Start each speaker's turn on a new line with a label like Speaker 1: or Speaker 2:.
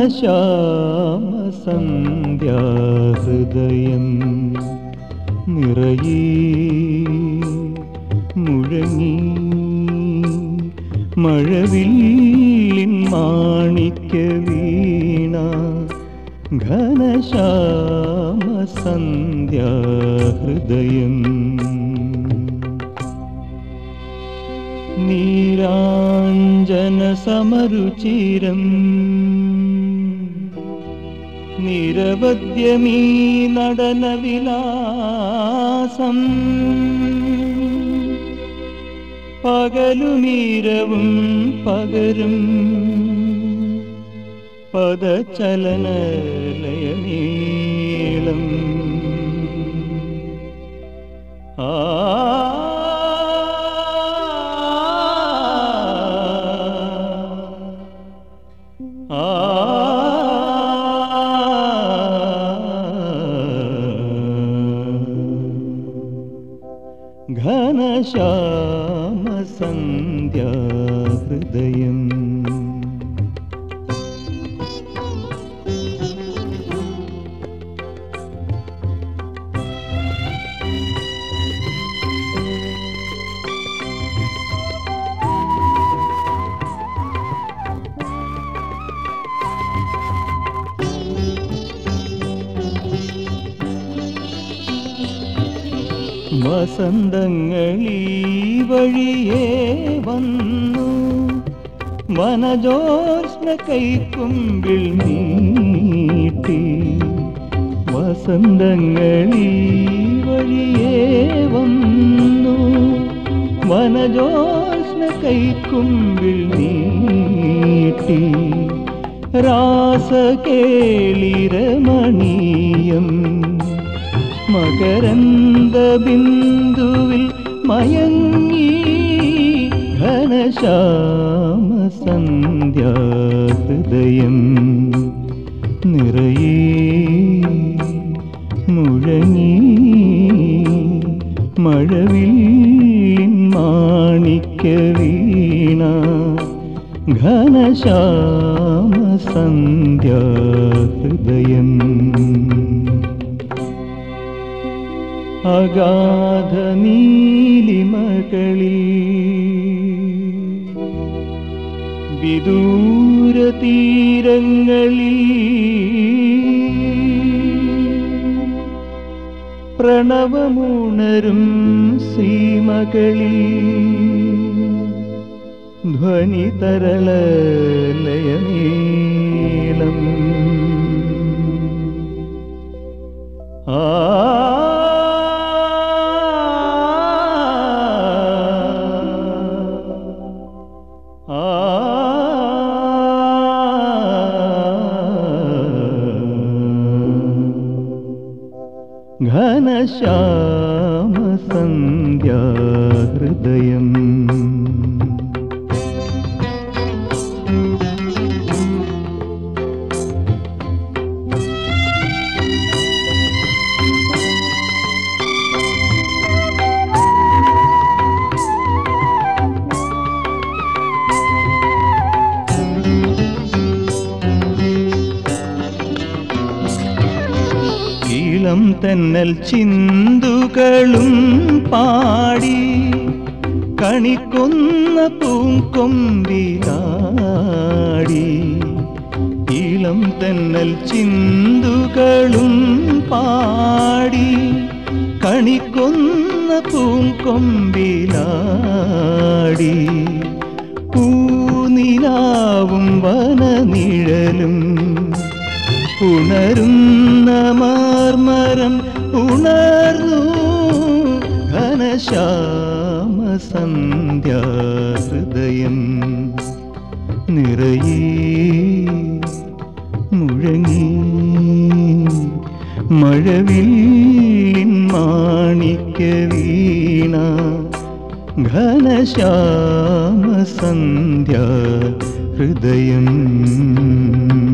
Speaker 1: ഘനശ്യാമസന്ധ്യാഹൃദയം നിറയേ മുഴങ്ങി മഴവില്ലിൻ മാണിക്യവീണ ഘനശ്യാമസന്ധ്യാഹൃദയം നീരാഞ്ജനസമരുചിരം നിരവധ്യമീ നടനവിലാസം പകലുമീരവും പകരും പദചലനലയമേളം ഘനശ്യാമസന്ധ്യാഹൃദയം വസന്തങ്ങളീ വഴിയേ വന്നു വനജോത്സ്ന കൈക്കുമ്പിൾ നീട്ടി വസന്തങ്ങളീ വഴിയേ വന്നു വനജോത്സ്ന കൈക്കുമ്പിൾ നീട്ടി രാസകേളിരമണീയം മകരന്ദബിന്ദുവിൽ മയങ്ങി ഘനശ്യാമസന്ധ്യാഹൃദയം നിറയേ മുഴങ്ങി മഴവില്ലിൻ മാണിക്യവീണ ഘനശ്യാമസന്ധ്യാഹൃദയം അഗാധനീലിമകളിൽ വിദൂരതീരങ്ങളിൽ പ്രണവമുണരും സീമകളിൽ ധ്വനിതരളലയമേളം ഘനശ്യാമസന്ധ്യാഹൃദയം ഇളം തെന്നൽ ചിന്തുകളും പാടി കണിക്കൊന്ന പൂങ്കൊമ്പിലാടി ഇളം തെന്നൽ ചിന്തുകളും പാടി കണിക്കൊന്ന പൂങ്കൊമ്പിലാടി പൂനിലാവും വനനിഴലും ഉണരുന്ന മാർമരം ഉണർന്നു ഘനശ്യാമസന്ധ്യാഹൃദയം നിറയേ മുഴങ്ങി മഴവില്ലിൻ മാണിക്യവീണ ഘനശ്യാമസന്ധ്യാഹൃദയം